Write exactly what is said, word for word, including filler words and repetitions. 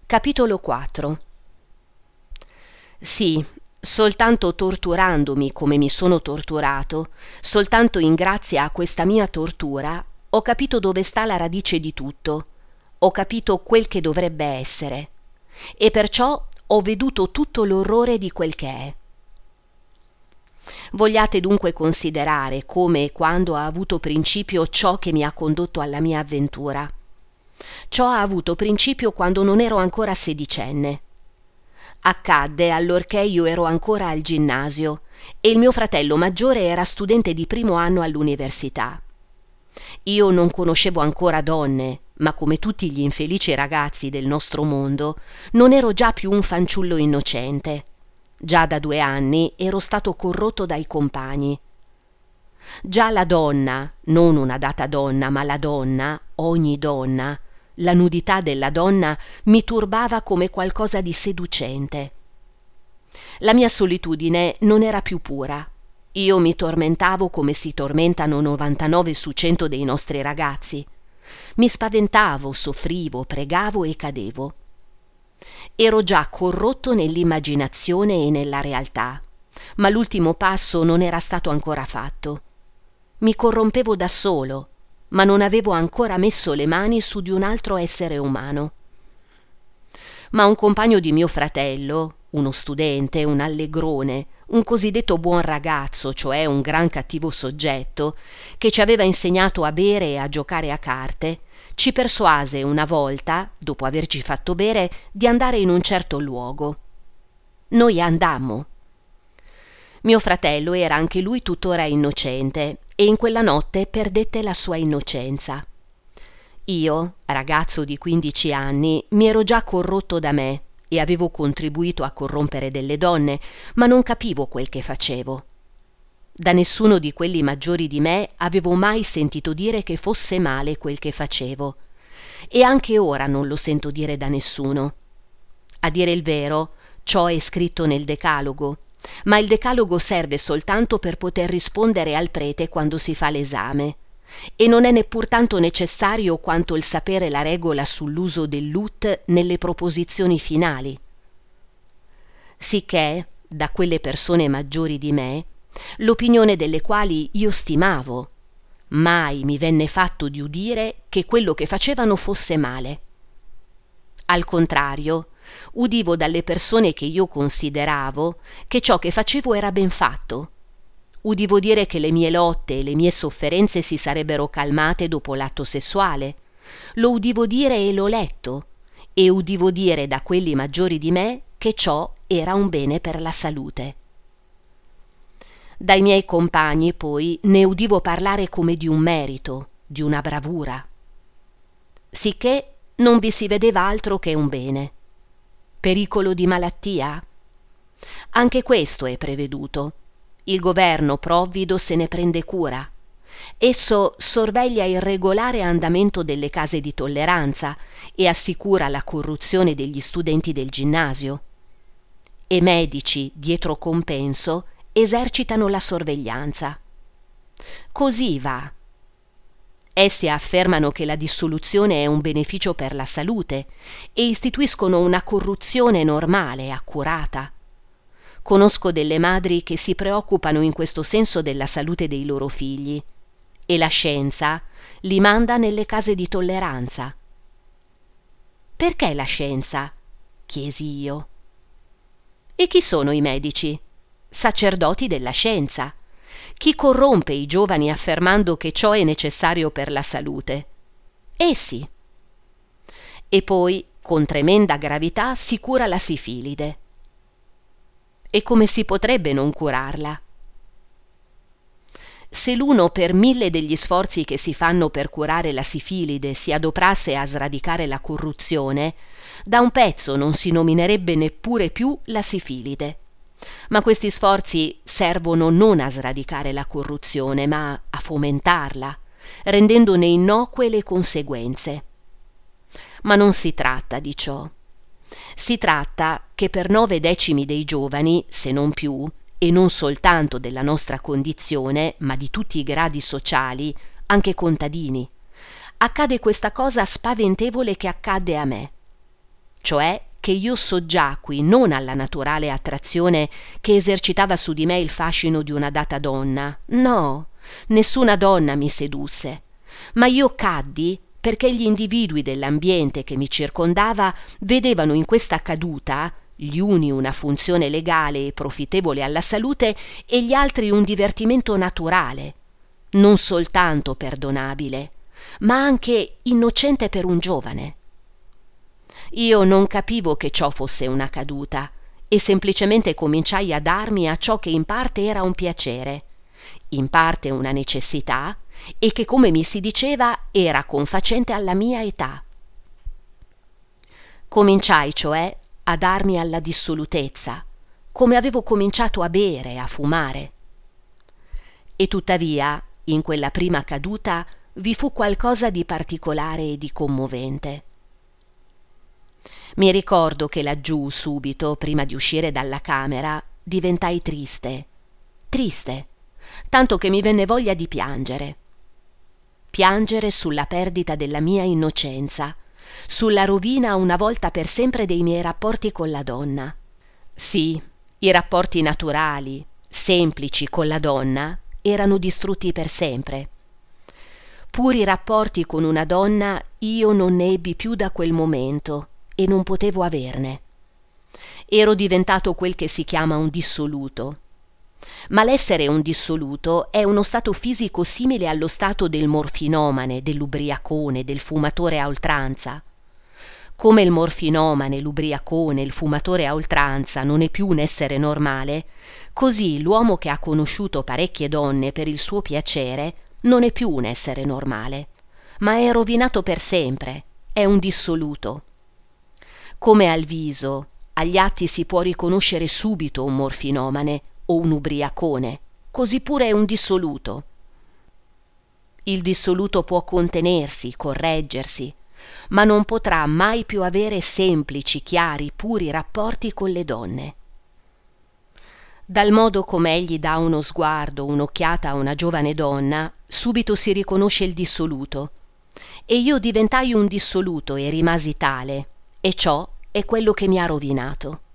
Capitolo quattro. Sì, soltanto torturandomi come mi sono torturato, soltanto in grazia a questa mia tortura, ho capito dove sta la radice di tutto, ho capito quel che dovrebbe essere, e perciò ho veduto tutto l'orrore di quel che è. Vogliate dunque considerare come e quando ha avuto principio ciò che mi ha condotto alla mia avventura. Ciò ha avuto principio quando non ero ancora sedicenne. Accadde allorché io ero ancora al ginnasio e il mio fratello maggiore era studente di primo anno all'università. Io non conoscevo ancora donne, ma come tutti gli infelici ragazzi del nostro mondo, non ero già più un fanciullo innocente. Già da due anni ero stato corrotto dai compagni. Già la donna, non una data donna, ma la donna, ogni donna, la nudità della donna mi turbava come qualcosa di seducente. La mia solitudine non era più pura. Io mi tormentavo come si tormentano novantanove su cento dei nostri ragazzi. Mi spaventavo, soffrivo, pregavo e cadevo. Ero già corrotto nell'immaginazione e nella realtà, ma l'ultimo passo non era stato ancora fatto. Mi corrompevo da solo, ma non avevo ancora messo le mani su di un altro essere umano. Ma un compagno di mio fratello, uno studente, un allegrone, un cosiddetto buon ragazzo, cioè un gran cattivo soggetto, che ci aveva insegnato a bere e a giocare a carte, ci persuase una volta, dopo averci fatto bere, di andare in un certo luogo. Noi andammo. Mio fratello era anche lui tuttora innocente e in quella notte perdette la sua innocenza. Io, ragazzo di quindici anni, mi ero già corrotto da me e avevo contribuito a corrompere delle donne, ma non capivo quel che facevo. Da nessuno di quelli maggiori di me avevo mai sentito dire che fosse male quel che facevo, e anche ora non lo sento dire da nessuno. A dire il vero, ciò è scritto nel Decalogo, ma il Decalogo serve soltanto per poter rispondere al prete quando si fa l'esame, e non è neppur tanto necessario quanto il sapere la regola sull'uso dell'ut nelle proposizioni finali. Sicché, da quelle persone maggiori di me, l'opinione delle quali io stimavo, mai mi venne fatto di udire che quello che facevano fosse male. Al contrario, udivo dalle persone che io consideravo che ciò che facevo era ben fatto. Udivo dire che le mie lotte e le mie sofferenze si sarebbero calmate dopo l'atto sessuale. Lo udivo dire e l'ho letto, e udivo dire da quelli maggiori di me che ciò era un bene per la salute. Dai miei compagni poi ne udivo parlare come di un merito, di una bravura. Sicché non vi si vedeva altro che un bene. Pericolo di malattia? Anche questo è preveduto. Il governo provvido se ne prende cura. Esso sorveglia il regolare andamento delle case di tolleranza e assicura la corruzione degli studenti del ginnasio. E medici, dietro compenso, esercitano la sorveglianza. Così va. Essi affermano che la dissoluzione è un beneficio per la salute e istituiscono una corruzione normale, accurata. Conosco delle madri che si preoccupano in questo senso della salute dei loro figli e la scienza li manda nelle case di tolleranza. Perché la scienza? Chiesi io. E chi sono i medici? Sacerdoti della scienza. Chi corrompe i giovani affermando che ciò è necessario per la salute? Essi. E poi, con tremenda gravità, si cura la sifilide. E come si potrebbe non curarla? Se l'uno per mille degli sforzi che si fanno per curare la sifilide si adoperasse a sradicare la corruzione, da un pezzo non si nominerebbe neppure più la sifilide. Ma questi sforzi servono non a sradicare la corruzione, ma a fomentarla, rendendone innocue le conseguenze. Ma non si tratta di ciò. Si tratta che per nove decimi dei giovani, se non più, e non soltanto della nostra condizione, ma di tutti i gradi sociali, anche contadini, accade questa cosa spaventevole che accadde a me. cioè che io soggiacqui non alla naturale attrazione che esercitava su di me il fascino di una data donna. No, nessuna donna mi sedusse, ma io caddi perché gli individui dell'ambiente che mi circondava vedevano in questa caduta gli uni una funzione legale e profittevole alla salute e gli altri un divertimento naturale, non soltanto perdonabile, ma anche innocente per un giovane. Io non capivo che ciò fosse una caduta e semplicemente cominciai a darmi a ciò che in parte era un piacere, in parte una necessità e che, come mi si diceva, era confacente alla mia età. Cominciai cioè a darmi alla dissolutezza, come avevo cominciato a bere, a fumare. E tuttavia, in quella prima caduta vi fu qualcosa di particolare e di commovente. Mi ricordo che laggiù subito, prima di uscire dalla camera, diventai triste, triste, tanto che mi venne voglia di piangere. Piangere sulla perdita della mia innocenza, sulla rovina una volta per sempre dei miei rapporti con la donna. Sì, i rapporti naturali, semplici con la donna, erano distrutti per sempre. Puri rapporti con una donna io non ne ebbi più da quel momento e non potevo averne. Ero diventato quel che si chiama un dissoluto. Ma l'essere un dissoluto è uno stato fisico simile allo stato del morfinomane, dell'ubriacone, del fumatore a oltranza. Come il morfinomane, l'ubriacone, il fumatore a oltranza non è più un essere normale, così l'uomo che ha conosciuto parecchie donne per il suo piacere non è più un essere normale, ma è rovinato per sempre, è un dissoluto. Come al viso, agli atti si può riconoscere subito un morfinomane o un ubriacone, così pure è un dissoluto. Il dissoluto può contenersi, correggersi, ma non potrà mai più avere semplici, chiari, puri rapporti con le donne. Dal modo com'egli dà uno sguardo, un'occhiata a una giovane donna, subito si riconosce il dissoluto. E io diventai un dissoluto e rimasi tale, e ciò è quello che mi ha rovinato.